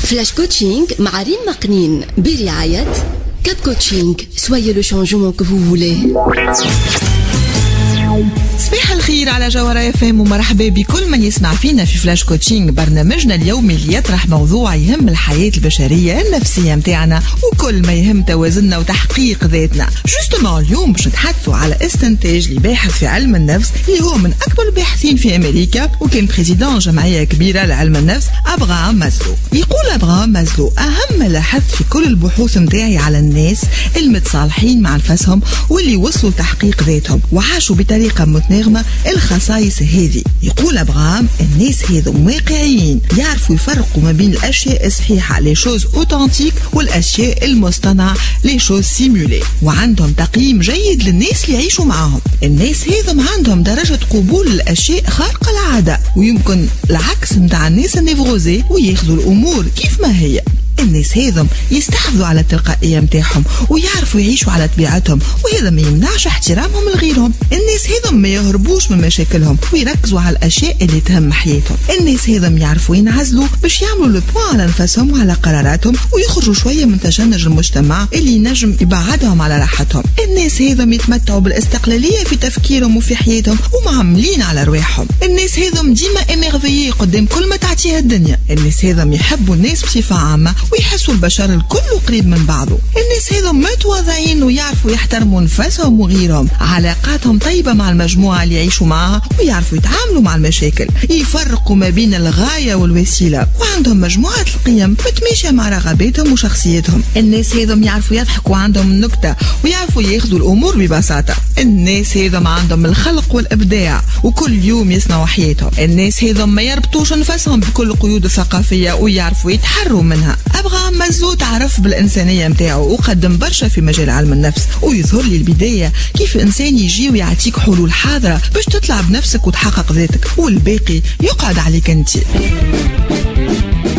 فلاش كوتشينغ مع ريم مقنين برعاية كاب كوتشينغ. Soyez le changement que vous voulez. صباح الخير على جوهرة FM ومرحبا بكل من يسمع فينا في فلاش كوتشينغ، برنامجنا اليومي اللي يطرح موضوع يهم الحياة البشرية النفسية متاعنا وكل ما يهم توازننا وتحقيق ذاتنا. جوستومون اليوم باش نتحدثوا على استنتاج لباحث في علم النفس اللي هو من أكبر الباحثين في أمريكا وكان بريزيدان جمعية كبيرة لعلم النفس، أبراهام مازلو. يقول أبراهام مازلو: أهم ما لاحظت في كل البحوث متاعي على الناس المتصالحين مع نفسهم واللي وصلوا لتحقيق ذاتهم وعاشوا بطريقة متناغمة الخصائص هذه. يقول أبراهام: الناس هذم واقعيين، يعرفوا يفرقوا ما بين الأشياء الصحيحة لي شوز أوتنتيك والأشياء المصطنعة لي شوز سيمولي، وعندهم تقييم جيد للناس اللي يعيشوا معهم. الناس هذم عندهم درجة قبول للأشياء خارقة العادة، ويمكن العكس متاع الناس النيفروزي وياخذوا الأمور كيف ما هي. الناس هذم يستحفظوا على التلقائية متاعهم ويعرفوا يعيشوا على طبيعتهم، وهذا ما يمنعش احترامهم لغيرهم. الناس هذم ما يهربوش من مشاكلهم ويركزوا على الأشياء اللي تهم حياتهم. الناس هذم يعرفوا ينعزلوا باش يعملوا البوان على نفسهم وعلى قراراتهم ويخرجوا شوية من تشنج المجتمع اللي ينجم يبعدهم على راحتهم. الناس هذم يتمتعوا بالاستقلالية في تفكيرهم وفي حياتهم ومعملين على رواحهم. الناس هذم ديما اميرفيي قدام كل ما تعطيها الدنيا. الناس هذم يحبوا الناس بصفة عامة ويحسوا البشر الكل قريب من بعضه. الناس هذم متواضعين ويعرفوا يحترموا نفسهم وغيرهم، علاقاتهم طيبة مع المجموعة اللي يعيشوا معها ويعرفوا يتعاملوا مع المشاكل، يفرقوا ما بين الغاية والوسيلة، وعندهم مجموعة القيم متماشية مع رغباتهم وشخصيتهم. الناس هذم يعرفوا يضحكوا، عندهم النكتة ويعرفوا ياخذوا الأمور ببساطة. الناس هذم عندهم الخلق والإبداع وكل يوم يصنعوا حياتهم. الناس هذم ما يربطوش نفسهم بكل القيود الثقافية ويعرفوا يتحروا منها. أبراهام مازلو تعرف بالإنسانية متاعه وقدم برشا في مجال علم النفس، ويظهر لي البداية كيف إنسان يجي ويعطيك حلول حاضرة باش تطلع بنفسك وتحقق ذاتك، والباقي يقعد عليك أنت.